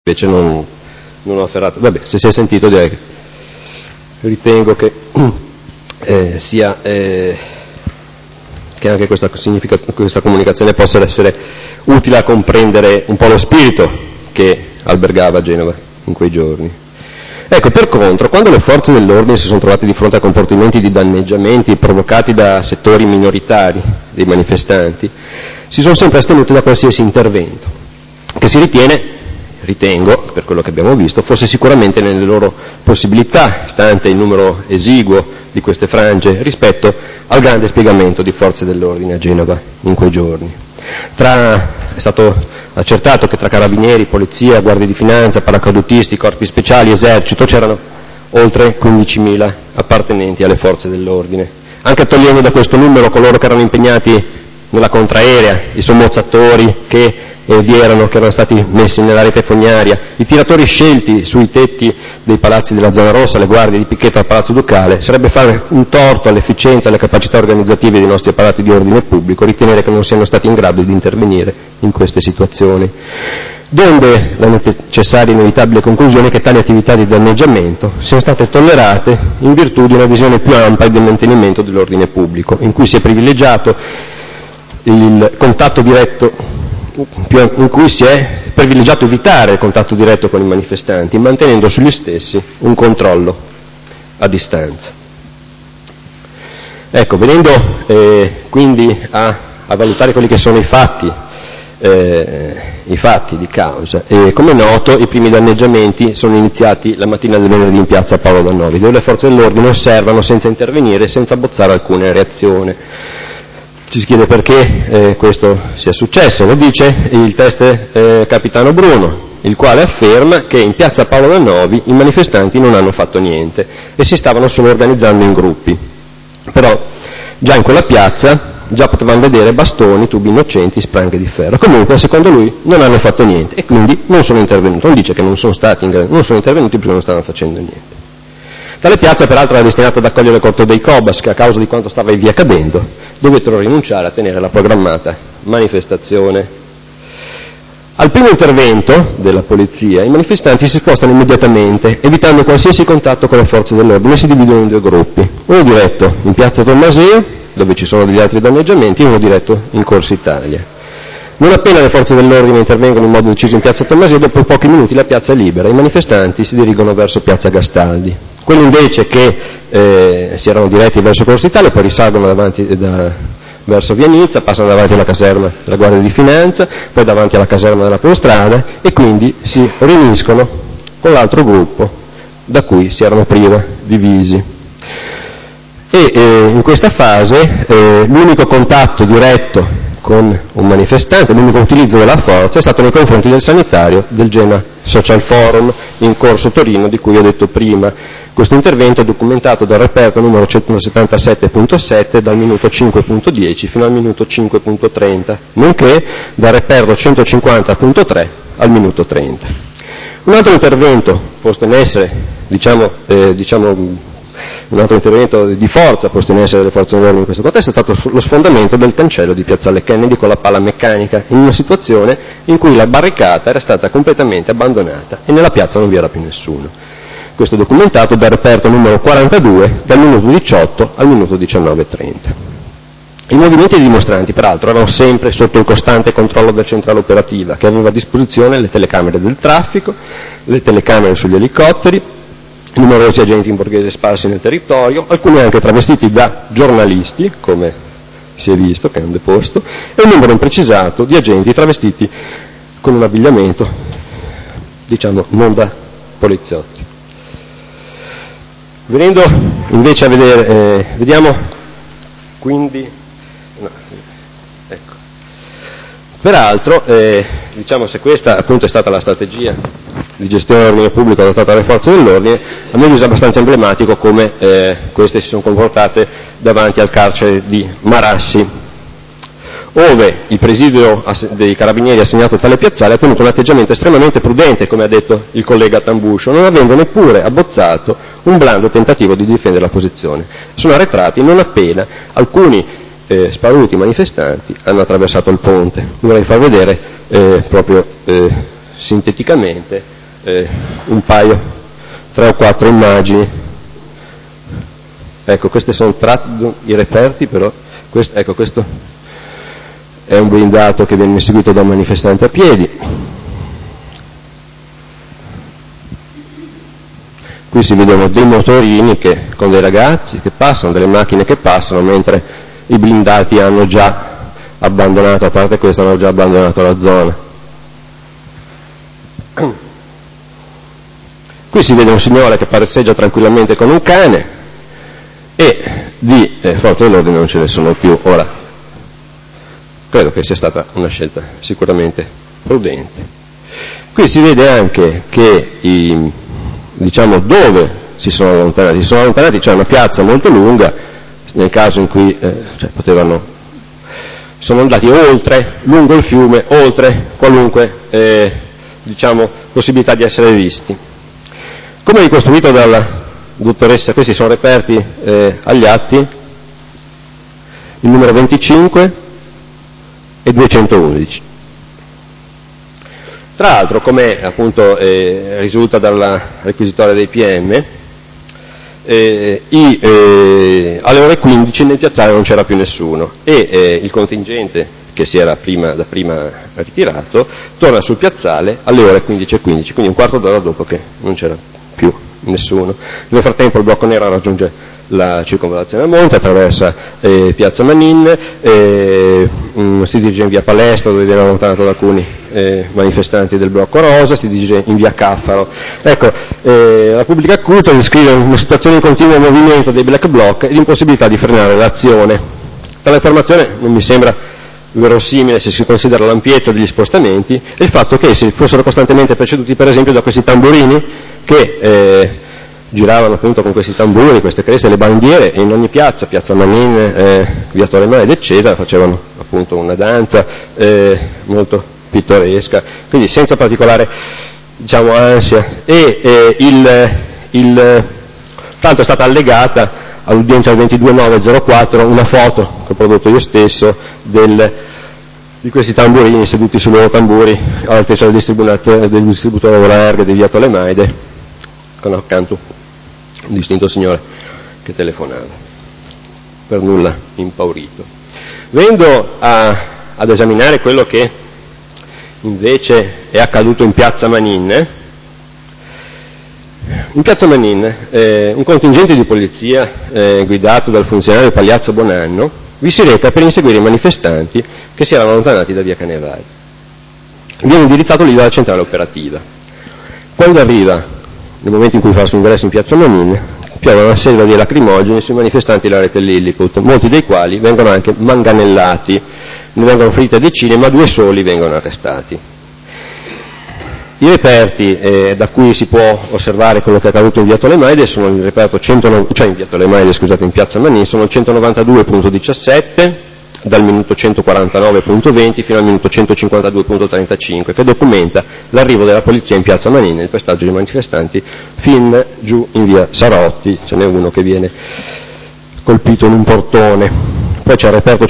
invece non ho afferrato. Vabbè, se si è sentito direi che ritengo che che anche questa comunicazione possa essere utile a comprendere un po' lo spirito che albergava a Genova in quei giorni. Ecco, per contro, quando le forze dell'ordine si sono trovate di fronte a comportamenti di danneggiamenti provocati da settori minoritari dei manifestanti, si sono sempre astenuti da qualsiasi intervento, che si ritengo, per quello che abbiamo visto, fosse sicuramente nelle loro possibilità, stante il numero esiguo di queste frange, rispetto al grande spiegamento di forze dell'ordine a Genova in quei giorni. È stato accertato che tra carabinieri, polizia, guardie di finanza, paracadutisti, corpi speciali, esercito, c'erano oltre 15.000 appartenenti alle forze dell'ordine. Anche togliendo da questo numero coloro che erano impegnati nella contraerea, i sommozzatori che vi erano, che erano stati messi nella rete fognaria, i tiratori scelti sui tetti dei palazzi della zona rossa, le guardie di picchetto al Palazzo Ducale, sarebbe fare un torto all'efficienza e alle capacità organizzative dei nostri apparati di ordine pubblico ritenere che non siano stati in grado di intervenire in queste situazioni. Donde la necessaria e inevitabile conclusione è che tali attività di danneggiamento siano state tollerate in virtù di una visione più ampia del mantenimento dell'ordine pubblico, in cui si è privilegiato il contatto diretto, in cui si è privilegiato evitare il contatto diretto con i manifestanti, mantenendo sugli stessi un controllo a distanza. Ecco, venendo quindi a valutare quelli che sono i fatti di causa, come è noto i primi danneggiamenti sono iniziati la mattina del venerdì in piazza Paolo Dannovi, dove le forze dell'ordine osservano senza intervenire, senza abbozzare alcuna reazione. Ci si chiede perché questo sia successo. Lo dice il teste capitano Bruno, il quale afferma che in piazza Paolo Dannovi i manifestanti non hanno fatto niente e si stavano solo organizzando in gruppi. Però già in quella piazza potevamo vedere bastoni, tubi innocenti, spranghe di ferro. Comunque, secondo lui, non hanno fatto niente e quindi non sono intervenuti. Non dice che non sono intervenuti perché non stavano facendo niente. Tale piazza, peraltro, era destinata ad accogliere il corteo dei Cobas, che a causa di quanto stava via cadendo dovettero rinunciare a tenere la programmata manifestazione. Al primo intervento della polizia, i manifestanti si spostano immediatamente, evitando qualsiasi contatto con le forze dell'ordine, e si dividono in due gruppi. Uno diretto in piazza Tommaseo, dove ci sono degli altri danneggiamenti, e uno diretto in Corso Italia. Non appena le forze dell'ordine intervengono in modo deciso in piazza Tommaseo, dopo pochi minuti la piazza è libera, i manifestanti si dirigono verso piazza Gastaldi. Quelli invece che si erano diretti verso Corso Italia poi risalgono verso Via Nizza, passano davanti alla caserma della Guardia di Finanza, poi davanti alla caserma della Autostrada e quindi si riuniscono con l'altro gruppo da cui si erano prima divisi. E in questa fase l'unico contatto diretto con un manifestante, l'unico utilizzo della forza è stato nei confronti del sanitario del Jena Social Forum in Corso Torino, di cui ho detto prima. Questo intervento è documentato dal reperto numero 177.7 dal minuto 5.10 fino al minuto 5.30, nonché dal reperto 150.3 al minuto 30. Un altro intervento posto in essere, un altro intervento di forza posto in essere dalle forze dell'ordine in questo contesto è stato lo sfondamento del cancello di Piazzale Kennedy con la pala meccanica, in una situazione in cui la barricata era stata completamente abbandonata e nella piazza non vi era più nessuno. Questo è documentato dal reperto numero 42 dal minuto 18 al minuto 19.30. I movimenti dei dimostranti, peraltro, erano sempre sotto il costante controllo della centrale operativa, che aveva a disposizione le telecamere del traffico, le telecamere sugli elicotteri, numerosi agenti in borghese sparsi nel territorio, alcuni anche travestiti da giornalisti, come si è visto, che hanno deposto, e un numero imprecisato di agenti travestiti con un abbigliamento, non da poliziotti. Venendo invece a vedere, vediamo quindi, ecco. Peraltro, se questa appunto è stata la strategia di gestione dell'ordine pubblico adottata dalle forze dell'ordine, a me è abbastanza emblematico come queste si sono comportate davanti al carcere di Marassi, ove il presidio dei carabinieri assegnato a tale piazzale ha tenuto un atteggiamento estremamente prudente, come ha detto il collega Tambuscio, non avendo neppure abbozzato un blando tentativo di difendere la posizione. Sono arretrati non appena alcuni sparuti manifestanti hanno attraversato il ponte. Vorrei far vedere sinteticamente un paio, 3 o 4 immagini. Ecco, queste sono i reperti, però ecco, questo è un blindato che viene seguito da un manifestante a piedi. Qui si vedono dei motorini con dei ragazzi che passano, delle macchine che passano, mentre i blindati hanno già abbandonato, a parte questo, hanno già abbandonato la zona. Qui si vede un signore che passeggia tranquillamente con un cane e di forze dell'ordine non ce ne sono più. Ora, credo che sia stata una scelta sicuramente prudente. Qui si vede anche che diciamo dove si sono allontanati, c'è una piazza molto lunga, nel caso in cui sono andati oltre, lungo il fiume, oltre qualunque possibilità di essere visti. Come ricostruito dalla dottoressa, questi sono reperti agli atti, il numero 25 e 211. Tra l'altro, come appunto risulta dalla requisitoria dei PM, alle ore 15 nel piazzale non c'era più nessuno e il contingente che si era da prima ritirato torna sul piazzale alle ore 15:15, quindi un quarto d'ora dopo che non c'era più nessuno. Nel frattempo il blocco nero raggiunge la circonvallazione a monte, attraversa piazza Manin, si dirige in via Palestra dove viene allontanato da alcuni manifestanti del blocco rosa, si dirige in via Caffaro. Ecco, la pubblica accusa descrive una situazione di continuo movimento dei black bloc e l'impossibilità di frenare l'azione. Tale affermazione non mi sembra verosimile se si considera l'ampiezza degli spostamenti e il fatto che essi fossero costantemente preceduti per esempio da questi tamburini che giravano appunto con questi tamburi, queste creste, le bandiere, e in ogni piazza Manin, via Torremaida eccetera, facevano appunto una danza molto pittoresca, quindi senza particolare ansia, e tanto è stata allegata all'udienza del 22/9/04 una foto che ho prodotto io stesso di questi tamburini seduti sui loro tamburi all'altezza del distributore della Erga di via Tolemaide, con accanto un distinto signore che telefonava, per nulla impaurito. Venendo ad esaminare quello che invece è accaduto in piazza Manin. In piazza Manin un contingente di polizia guidato dal funzionario Pagliazzo Bonanno vi si reca per inseguire i manifestanti che si erano allontanati da via Canevari. Viene indirizzato lì dalla centrale operativa. Quando arriva, nel momento in cui fa il suo ingresso in piazza Manin, piove una serie di lacrimogeni sui manifestanti della rete Lilliput, molti dei quali vengono anche manganellati, ne vengono ferite decine, ma 2 soli vengono arrestati. I reperti da cui si può osservare quello che è accaduto in via Tolemaide sono il reperto in piazza Manin, sono il 192.17 dal minuto 149.20 fino al minuto 152.35, che documenta l'arrivo della polizia in piazza Manin e il pestaggio dei manifestanti fin giù in via Sarotti. Ce n'è uno che viene colpito in un portone. Poi c'è il reperto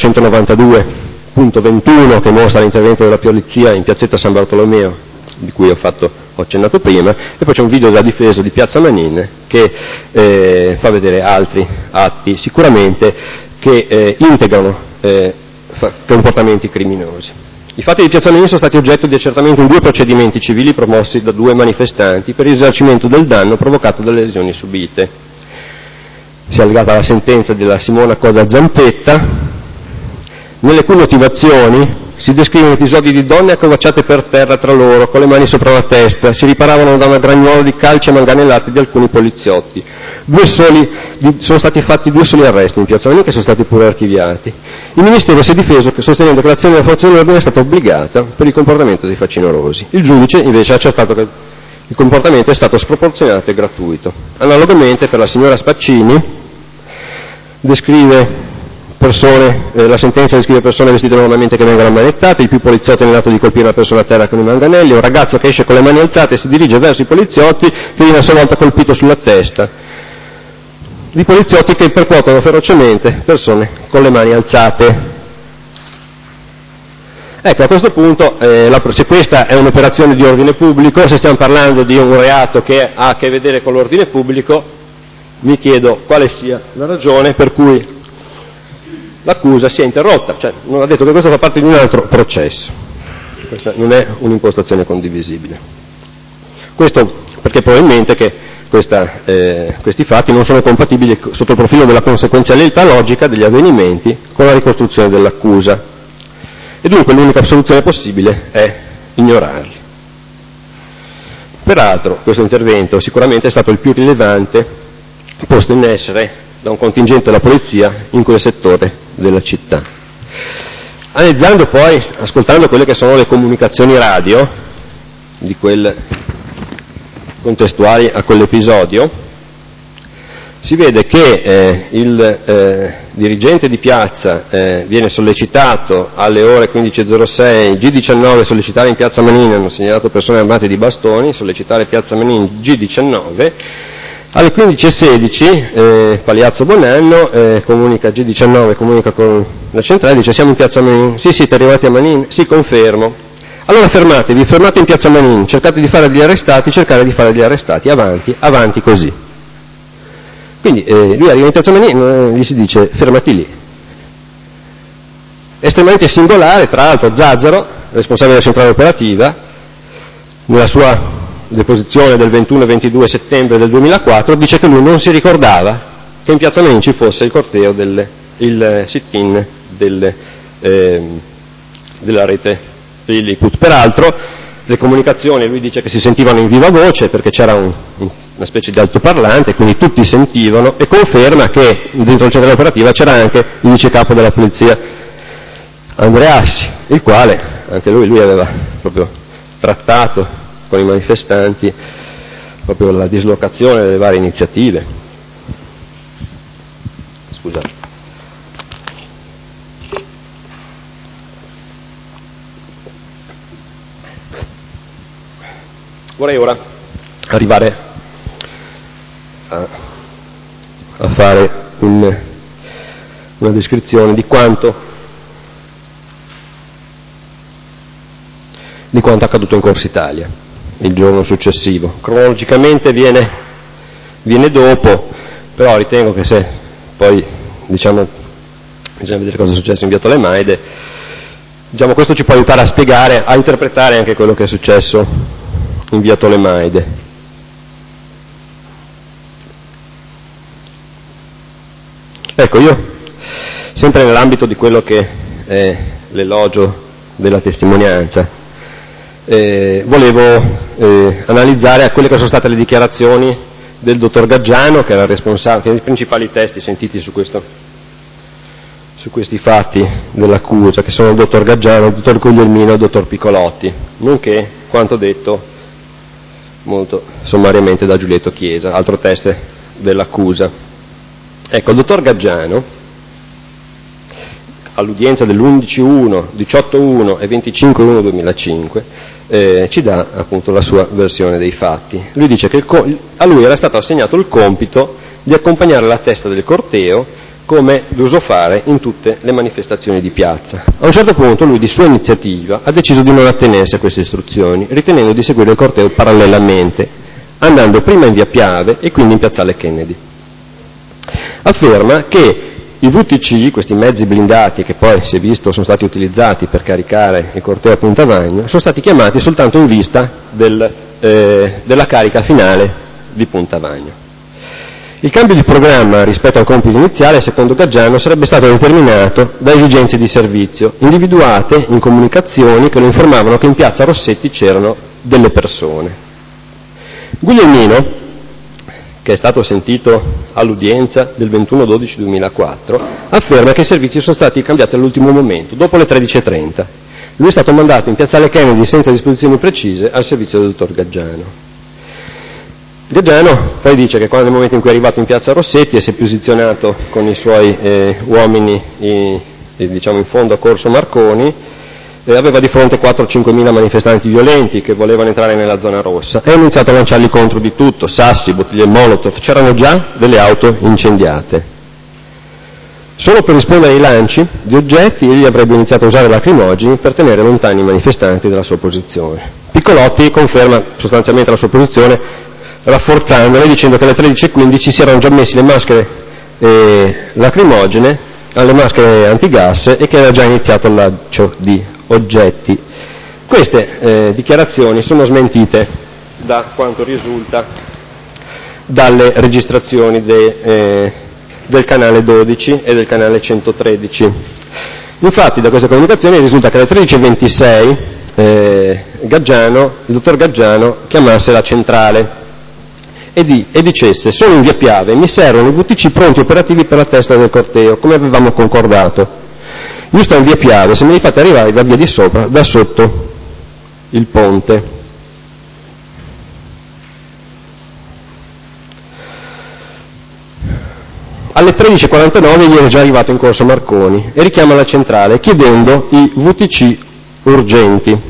192.21 che mostra l'intervento della polizia in piazzetta San Bartolomeo, di cui ho accennato prima, e poi c'è un video della difesa di piazza Manin che fa vedere altri atti sicuramente che integrano comportamenti criminosi. I fatti di piazza Manin sono stati oggetto di accertamento in 2 procedimenti civili promossi da 2 manifestanti per il risarcimento del danno provocato dalle lesioni subite. Si è allegata la sentenza della Simona Coda Zampetta, nelle cui motivazioni si descrivono episodi di donne accovacciate per terra tra loro, con le mani sopra la testa, si riparavano da una gragnuola di calci e manganellate di alcuni poliziotti. Sono stati fatti 2 soli arresti in piazza Manin, che sono stati pure archiviati. Il Ministero si è difeso sostenendo che l'azione della forza dell'ordine è stata obbligata per il comportamento dei facinorosi. Il giudice invece ha accertato che il comportamento è stato sproporzionato e gratuito. Analogamente per la signora Spaccini la sentenza descrive persone vestite normalmente che vengono ammanettate, i più poliziotti nell'atto di colpire una persona a terra con i manganelli, un ragazzo che esce con le mani alzate e si dirige verso i poliziotti che viene a sua volta colpito sulla testa. I poliziotti che percuotono ferocemente persone con le mani alzate. Ecco, a questo punto, se questa è un'operazione di ordine pubblico, se stiamo parlando di un reato che ha a che vedere con l'ordine pubblico, mi chiedo quale sia la ragione per cui l'accusa si è interrotta, cioè non ha detto che questo fa parte di un altro processo. Questa non è un'impostazione condivisibile. Questo perché probabilmente che questi fatti non sono compatibili sotto il profilo della conseguenzialità logica degli avvenimenti con la ricostruzione dell'accusa. E dunque l'unica soluzione possibile è ignorarli. Peraltro questo intervento sicuramente è stato il più rilevante posto in essere da un contingente della polizia in quel settore della città. Analizzando poi, ascoltando quelle che sono le comunicazioni radio di contestuali a quell'episodio, si vede che il dirigente di piazza viene sollecitato alle ore 15.06, G19 sollecitare in piazza Manin, hanno segnalato persone armate di bastoni, sollecitare piazza Manin G19, alle 15.16 Pagliazzo Bonanno comunica G19, comunica con la centrale, dice siamo in piazza Manin, sì siete arrivati a Manin, sì confermo, allora fermate in piazza Manin, cercate di fare gli arrestati, avanti così. Quindi lui arriva in piazza Manin, gli si dice fermati lì. Estremamente singolare, tra l'altro Zazzaro, responsabile della centrale operativa, nella sua deposizione del 21 e 22 settembre del 2004, dice che lui non si ricordava che in piazza Manin ci fosse il corteo il sit-in della rete Lilliput. Peraltro le comunicazioni, lui dice che si sentivano in viva voce perché c'era una specie di altoparlante, quindi tutti sentivano, e conferma che dentro la centrale operativa c'era anche il vice capo della polizia Andreassi, il quale anche lui aveva proprio trattato con i manifestanti proprio la dislocazione delle varie iniziative. Scusate. Vorrei ora arrivare a fare una descrizione di quanto accaduto in Corso Italia il giorno successivo. Cronologicamente viene dopo, però ritengo che se poi bisogna vedere cosa è successo in via Tolemaide, questo ci può aiutare a spiegare, a interpretare anche quello che è successo in via Tolemaide. Ecco, io sempre nell'ambito di quello che è l'elogio della testimonianza volevo analizzare a quelle che sono state le dichiarazioni del dottor Gaggiano, che era responsabile dei principali testi sentiti su questi fatti dell'accusa, che sono il dottor Gaggiano, il dottor Guglielmino e il dottor Piccolotti, nonché quanto detto molto sommariamente da Giulietto Chiesa, altro teste dell'accusa. Ecco, il dottor Gaggiano all'udienza dell'11/1, 18/1 e 25/1/2005 ci dà appunto la sua versione dei fatti. Lui dice che a lui era stato assegnato il compito di accompagnare la testa del corteo come d'uso fare in tutte le manifestazioni di piazza. A un certo punto lui di sua iniziativa ha deciso di non attenersi a queste istruzioni, ritenendo di seguire il corteo parallelamente, andando prima in via Piave e quindi in piazzale Kennedy. Afferma che i VTC, questi mezzi blindati che poi si è visto sono stati utilizzati per caricare il corteo a Punta Vagno, sono stati chiamati soltanto in vista della carica finale di Punta Vagno. Il cambio di programma rispetto al compito iniziale, secondo Gaggiano, sarebbe stato determinato da esigenze di servizio, individuate in comunicazioni che lo informavano che in piazza Rossetti c'erano delle persone. Guglielmino, che è stato sentito all'udienza del 21/12/2004, afferma che i servizi sono stati cambiati all'ultimo momento, dopo le 13:30. Lui è stato mandato in piazzale Kennedy senza disposizioni precise al servizio del dottor Gaggiano. Gaggiano poi dice che nel momento in cui è arrivato in piazza Rossetti e si è posizionato con i suoi uomini in fondo a Corso Marconi, aveva di fronte 4-5 mila manifestanti violenti che volevano entrare nella zona rossa e ha iniziato a lanciargli contro di tutto, sassi, bottiglie Molotov, c'erano già delle auto incendiate. Solo per rispondere ai lanci di oggetti egli avrebbe iniziato a usare lacrimogeni per tenere lontani i manifestanti dalla sua posizione. Piccolotti conferma sostanzialmente la sua posizione rafforzandola dicendo che alle 13:15 si erano già messi le maschere lacrimogene alle maschere antigas e che era già iniziato il lancio di oggetti. Queste dichiarazioni sono smentite da quanto risulta dalle registrazioni del canale 12 e del canale 113. Infatti da queste comunicazioni risulta che alle 13:26 il dottor Gaggiano chiamasse la centrale e dicesse: sono in via Piave, mi servono i VTC pronti operativi per la testa del corteo, come avevamo concordato. Io sto in via Piave, se me li fate arrivare da via di sopra, da sotto il ponte. Alle 13:49 gli era già arrivato in corso Marconi e richiama la centrale chiedendo i VTC urgenti.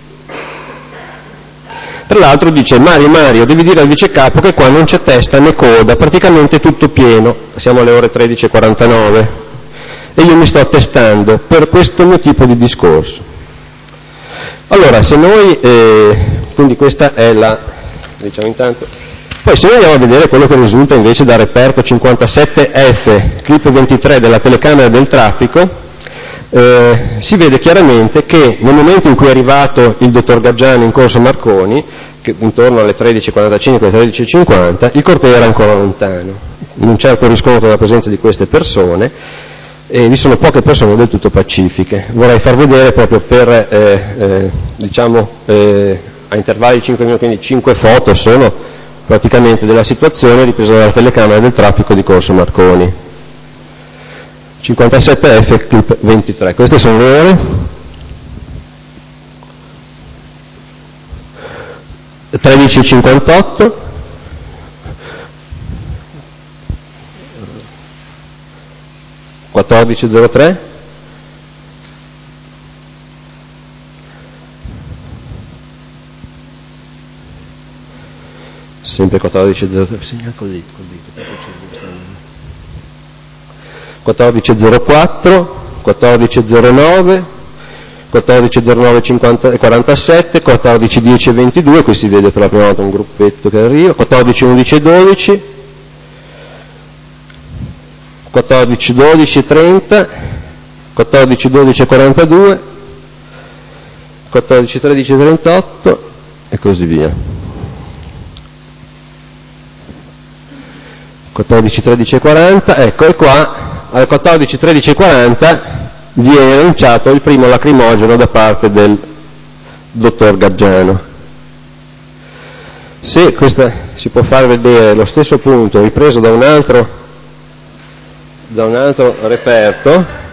Tra l'altro dice: Mario, devi dire al vice capo che qua non c'è testa né coda, praticamente tutto pieno. Siamo alle ore 13:49 e io mi sto attestando per questo mio tipo di discorso. Allora, se noi, quindi questa è la, diciamo intanto, poi se noi andiamo a vedere quello che risulta invece dal reperto 57F, clip 23 della telecamera del traffico, si vede chiaramente che nel momento in cui è arrivato il dottor Gaggiano in corso Marconi, che intorno alle 13:45 e 13:50, il corteo era ancora lontano, non c'è alcun riscontro della presenza di queste persone e vi sono poche persone del tutto pacifiche. Vorrei far vedere proprio per a intervalli di 5 minuti, quindi 5 foto sono praticamente della situazione ripresa dalla telecamera del traffico di corso Marconi. 57F clip 23, queste sono le ore 13:58, 14:03, sempre 14:03, segna così, 14:04, 14:09, 14:09:47, 14:10:22, qui si vede per la prima volta un gruppetto che arriva, 14:11:12, 14:12:30, 14:12:42, 14:13:38 e così via. 14:13:40, ecco, e qua alle 14:13:40 viene lanciato il primo lacrimogeno da parte del dottor Gaggiano. Se questa si può far vedere lo stesso punto ripreso da un altro reperto,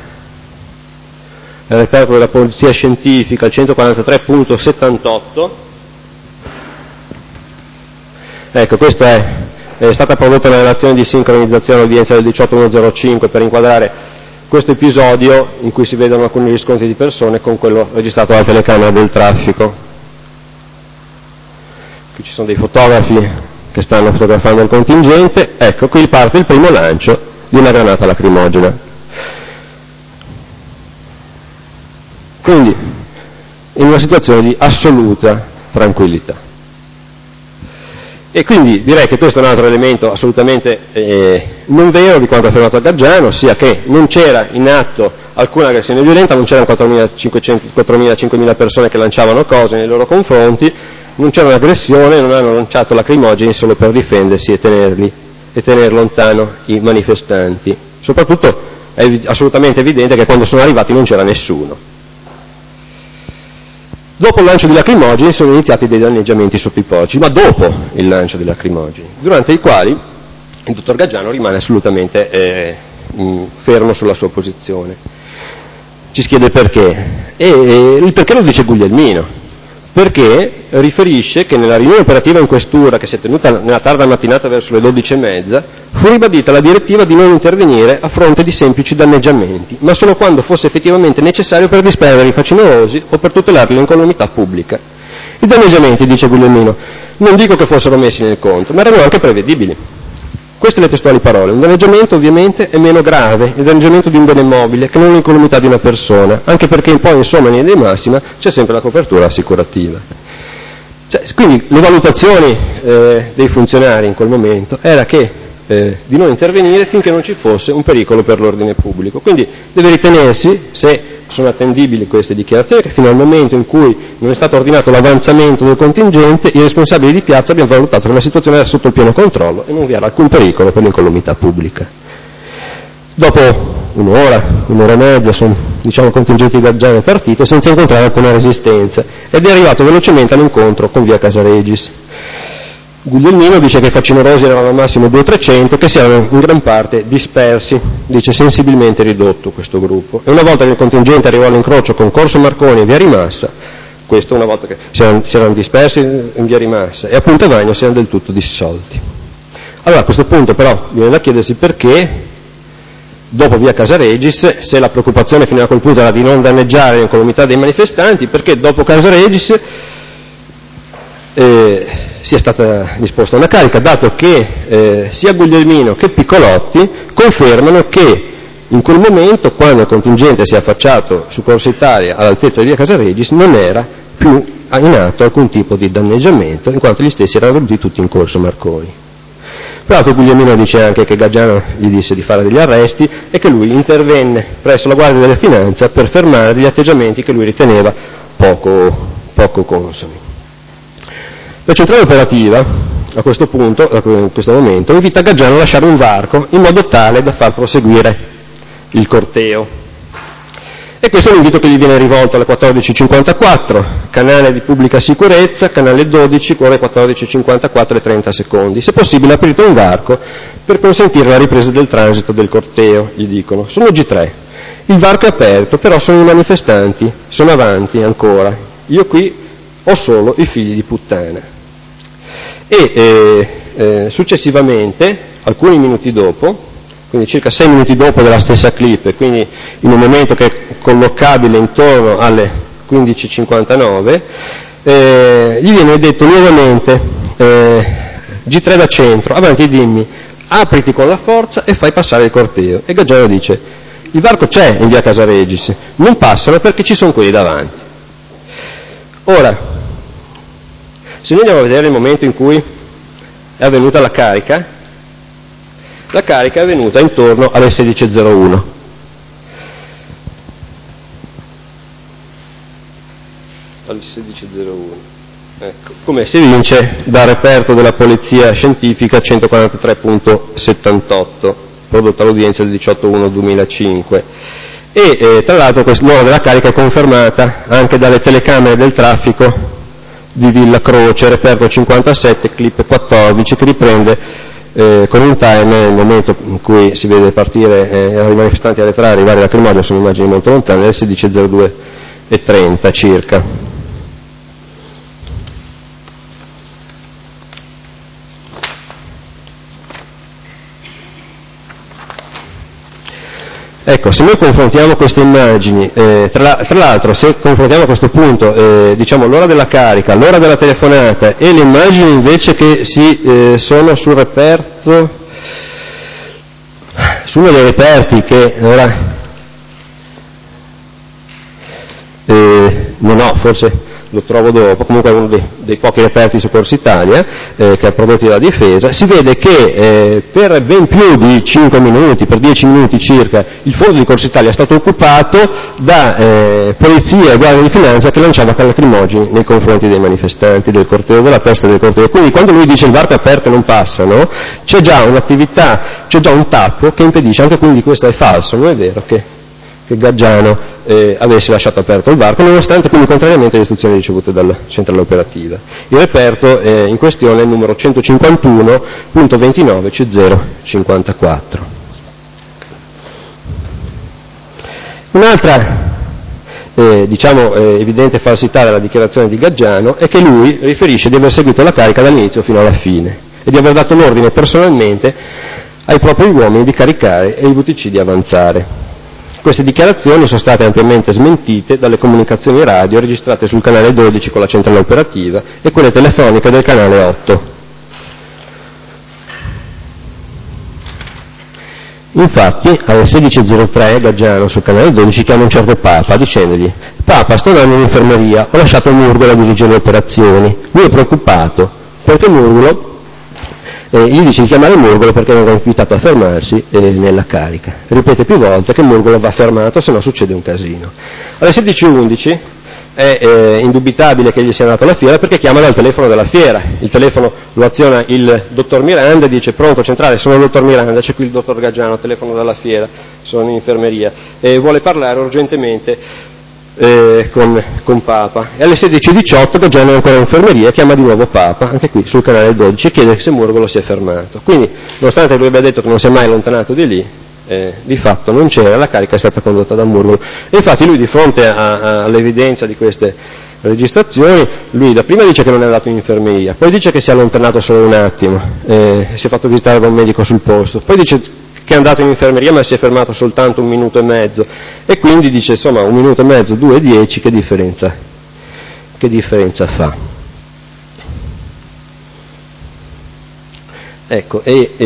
il reperto della polizia scientifica, il 143.78, ecco, questo è stata prodotta una relazione di sincronizzazione all'udienza del 18.105 per inquadrare questo episodio in cui si vedono alcuni riscontri di persone con quello registrato dalla telecamera del traffico. Qui ci sono dei fotografi che stanno fotografando il contingente, ecco, qui parte il primo lancio di una granata lacrimogena. Quindi in una situazione di assoluta tranquillità. E quindi direi che questo è un altro elemento assolutamente non vero di quanto affermato da Gaggiano, ossia che non c'era in atto alcuna aggressione violenta, non c'erano 4.000-5.000 persone che lanciavano cose nei loro confronti, non c'era un'aggressione, non hanno lanciato lacrimogeni solo per difendersi e tenere lontano i manifestanti. Soprattutto è assolutamente evidente che quando sono arrivati non c'era nessuno. Dopo il lancio di lacrimogeni sono iniziati dei danneggiamenti sotto i porci, ma dopo il lancio dei lacrimogeni, durante i quali il dottor Gaggiano rimane assolutamente fermo sulla sua posizione. Ci si chiede perché, e il perché lo dice Guglielmino, perché riferisce che nella riunione operativa in questura che si è tenuta nella tarda mattinata verso le 12:30 fu ribadita la direttiva di non intervenire a fronte di semplici danneggiamenti, ma solo quando fosse effettivamente necessario per disperdere i facinorosi o per tutelare l'incolumità pubblica. I danneggiamenti, dice Guglielmino, non dico che fossero messi nel conto, ma erano anche prevedibili. Queste le testuali parole: un danneggiamento ovviamente è meno grave il danneggiamento di un bene mobile che non l'incolumità di una persona, anche perché poi insomma in linea di massima c'è sempre la copertura assicurativa. Quindi le valutazioni dei funzionari in quel momento era che di non intervenire finché non ci fosse un pericolo per l'ordine pubblico. Quindi deve ritenersi, se sono attendibili queste dichiarazioni, che fino al momento in cui non è stato ordinato l'avanzamento del contingente, i responsabili di piazza abbiano valutato che la situazione era sotto il pieno controllo e non vi era alcun pericolo per l'incolumità pubblica. Dopo un'ora e mezza, sono il contingente di Gaggiano è partito senza incontrare alcuna resistenza ed è arrivato velocemente all'incontro con via Casaregis. Guglielmino dice che facinorosi erano al massimo 200-300, che si erano in gran parte dispersi, dice sensibilmente ridotto questo gruppo. E una volta che il contingente arrivò all'incrocio con Corso Marconi e via Rimassa, questo una volta che si erano dispersi in via Rimassa e a Punta Vagno si erano del tutto dissolti. Allora a questo punto però viene da chiedersi perché dopo via Casaregis, se la preoccupazione fino a quel punto era di non danneggiare l'incolumità dei manifestanti, perché dopo Casaregis sia stata disposta una carica, dato che sia Guglielmino che Piccolotti confermano che in quel momento, quando il contingente si è affacciato su Corso Italia all'altezza di via Casaregis, non era più in atto alcun tipo di danneggiamento, in quanto gli stessi erano venuti tutti in Corso Marconi. Peraltro Guglielmino dice anche che Gaggiano gli disse di fare degli arresti e che lui intervenne presso la Guardia della Finanza per fermare degli atteggiamenti che lui riteneva poco consoni. La centrale operativa a questo punto, in questo momento, invita Gaggiano a lasciare un varco in modo tale da far proseguire il corteo. E questo è l'invito che gli viene rivolto alle 14.54, canale di pubblica sicurezza, canale 12, ore 14.54 e 30 secondi. Se possibile aprite un varco per consentire la ripresa del transito del corteo, gli dicono. Sono G3. Il varco è aperto, però sono i manifestanti, sono avanti ancora. Io qui ho solo i figli di puttana. E successivamente, alcuni minuti dopo, quindi circa 6 minuti dopo della stessa clip, e quindi in un momento che è collocabile intorno alle 15.59, gli viene detto nuovamente, G3 da centro, avanti dimmi, apriti con la forza e fai passare il corteo. E Gaggiano dice, il varco c'è in via Casaregis, non passano perché ci sono quelli davanti. Ora, se noi andiamo a vedere il momento in cui è avvenuta la carica è avvenuta intorno alle 16.01. Alle 16.01. Ecco, come si evince dal reperto della Polizia Scientifica 143.78, prodotta all'udienza del 18/1/2005. E tra l'altro l'ora della carica è confermata anche dalle telecamere del traffico di Villa Croce, reperto 57, clip 14, che riprende con un timer nel momento in cui si vede partire i manifestanti a entrare, arrivare alla lacrimogena, sono immagini molto lontane, alle 16.02 e 30 circa. Ecco, se noi confrontiamo queste immagini, tra l'altro se confrontiamo a questo punto diciamo l'ora della carica, l'ora della telefonata e le immagini invece che sono sul reperto, su uno dei reperti che ora non ho, forse lo trovo dopo, comunque è uno dei pochi reperti su Corso Italia che ha prodotti dalla difesa, si vede che per ben più di 5 minuti, per 10 minuti circa, il fondo di Corso Italia è stato occupato da polizia e guardia di finanza che lanciava lacrimogeni nei confronti dei manifestanti del corteo, della testa del corteo. Quindi quando lui dice il varco è aperto e non passano, c'è già un'attività, c'è già un tappo che impedisce, anche quindi questo è falso, non è vero che Gaggiano avesse lasciato aperto il varco, nonostante quindi contrariamente alle istruzioni ricevute dalla centrale operativa. Il reperto in questione è il numero 151.29C054. Un'altra evidente falsità della dichiarazione di Gaggiano è che lui riferisce di aver seguito la carica dall'inizio fino alla fine e di aver dato l'ordine personalmente ai propri uomini di caricare e ai VTC di avanzare. Queste dichiarazioni sono state ampiamente smentite dalle comunicazioni radio registrate sul canale 12 con la centrale operativa e quelle telefoniche del canale 8. Infatti alle 16.03 Gaggiano sul canale 12 chiama un certo Papa dicendogli: Papa, sto andando in infermeria, ho lasciato Murgolo a dirigere le operazioni. Lui è preoccupato perché Murgolo gli dice di chiamare Murgolo perché non era invitato a fermarsi nella carica. Ripete più volte che Murgolo va fermato, se no succede un casino. Alle 16.11 è indubitabile che gli sia andato alla fiera perché chiama dal telefono della fiera. Il telefono lo aziona il dottor Miranda e dice: pronto centrale, sono il dottor Miranda, c'è qui il dottor Gaggiano, telefono dalla fiera, sono in infermeria e vuole parlare urgentemente con Papa. E alle 16.18 Gaggiano è ancora in infermeria e chiama di nuovo Papa, anche qui sul canale 12, e chiede se Murgolo si è fermato. Quindi, nonostante lui abbia detto che non si è mai allontanato di lì, di fatto non c'era, la carica è stata condotta da Murgolo. E infatti lui, di fronte all'evidenza di queste registrazioni, lui dapprima dice che non è andato in infermeria, poi dice che si è allontanato solo un attimo, si è fatto visitare da un medico sul posto, poi dice che è andato in infermeria ma si è fermato soltanto 1 minuto e mezzo, e quindi dice insomma 1 minuto e mezzo, 2:10, che differenza fa? Ecco,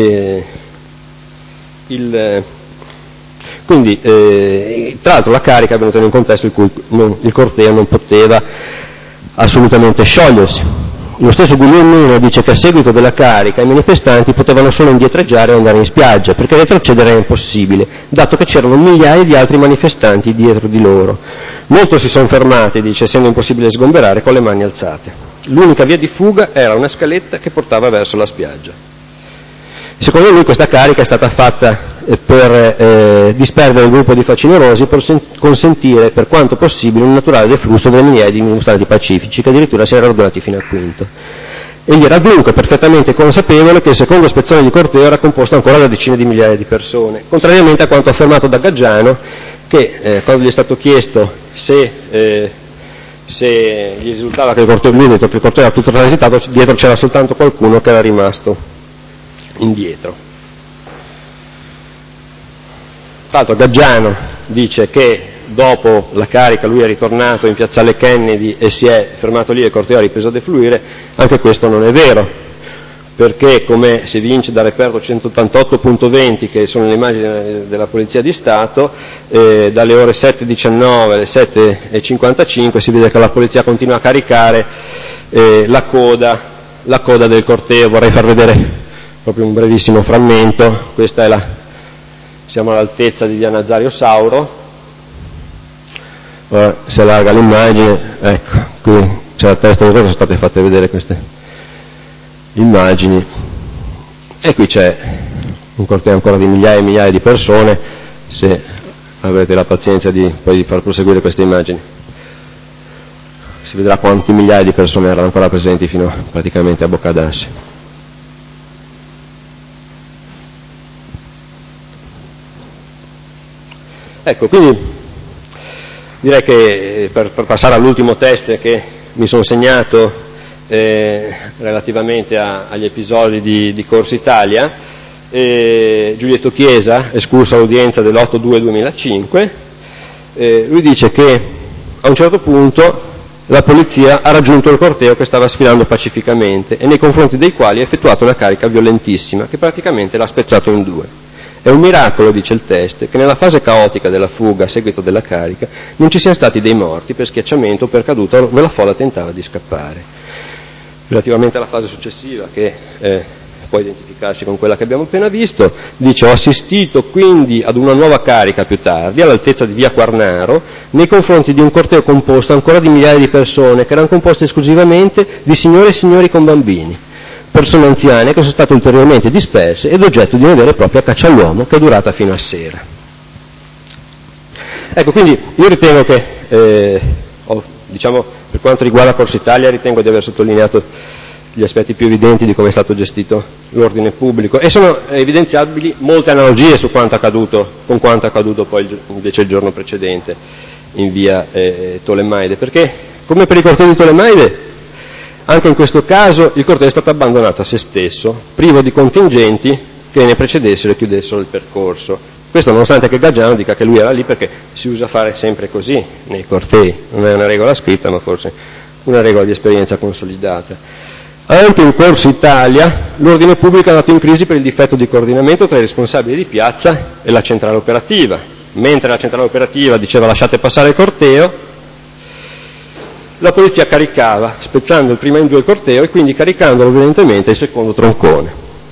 quindi tra l'altro la carica è venuta in un contesto in cui il corteo non poteva assolutamente sciogliersi. Lo stesso Guglielmino dice che a seguito della carica i manifestanti potevano solo indietreggiare e andare in spiaggia, perché retrocedere era impossibile, dato che c'erano migliaia di altri manifestanti dietro di loro. Molto si sono fermati, dice, essendo impossibile sgomberare, con le mani alzate. L'unica via di fuga era una scaletta che portava verso la spiaggia. Secondo lui questa carica è stata fatta per disperdere il gruppo di facinerosi, per consentire per quanto possibile un naturale deflusso delle migliaia di dimostranti pacifici, che addirittura si erano radunati fino al quinto. Egli era dunque perfettamente consapevole che il secondo spezzone di corteo era composto ancora da decine di migliaia di persone, contrariamente a quanto affermato da Gaggiano, che quando gli è stato chiesto se gli risultava che il corteo, lui ha detto che il corteo era tutto transitato, dietro c'era soltanto qualcuno che era rimasto indietro. Tra l'altro Gaggiano dice che dopo la carica lui è ritornato in piazzale Kennedy e si è fermato lì e il corteo ha ripreso a defluire. Anche questo non è vero, perché come si evince dal reperto 188.20, che sono le immagini della Polizia di Stato, dalle ore 7.19 alle 7.55 si vede che la Polizia continua a caricare la coda del corteo. Vorrei far vedere proprio un brevissimo frammento. Questa è siamo all'altezza di via Nazario Sauro. Ora si allarga l'immagine, ecco, qui c'è la testa di cosa, sono state fatte vedere queste immagini, e qui c'è un corteo ancora di migliaia e migliaia di persone. Se avete la pazienza di far proseguire queste immagini si vedrà quanti migliaia di persone erano ancora presenti fino praticamente a Boccadassi. Ecco, quindi direi che per passare all'ultimo test che mi sono segnato relativamente agli episodi di Corsa Italia, Giulietto Chiesa, escluso all'udienza dell'8/2/2005, lui dice che a un certo punto la polizia ha raggiunto il corteo che stava sfilando pacificamente e nei confronti dei quali ha effettuato una carica violentissima che praticamente l'ha spezzato in due. È un miracolo, dice il test, che nella fase caotica della fuga a seguito della carica non ci siano stati dei morti per schiacciamento o per caduta dove la folla tentava di scappare. Relativamente alla fase successiva, che può identificarsi con quella che abbiamo appena visto, dice: ho assistito quindi ad una nuova carica più tardi all'altezza di via Quarnaro nei confronti di un corteo composto ancora di migliaia di persone che erano composte esclusivamente di signore e signori con bambini, persone anziane che sono state ulteriormente disperse ed oggetto di una vera e propria caccia all'uomo che è durata fino a sera. Ecco, quindi io ritengo che, diciamo, per quanto riguarda Corsa Italia, ritengo di aver sottolineato gli aspetti più evidenti di come è stato gestito l'ordine pubblico, e sono evidenziabili molte analogie con quanto accaduto poi invece il giorno precedente in via Tolemaide, perché come per i cortei di Tolemaide anche in questo caso il corteo è stato abbandonato a se stesso, privo di contingenti che ne precedessero e chiudessero il percorso. Questo nonostante che Gaggiano dica che lui era lì perché si usa fare sempre così nei cortei, non è una regola scritta ma forse una regola di esperienza consolidata. Anche in Corso Italia l'ordine pubblico è andato in crisi per il difetto di coordinamento tra i responsabili di piazza e la centrale operativa. Mentre la centrale operativa diceva lasciate passare il corteo, la polizia caricava, spezzando il prima in due il corteo e quindi caricandolo violentemente il secondo troncone.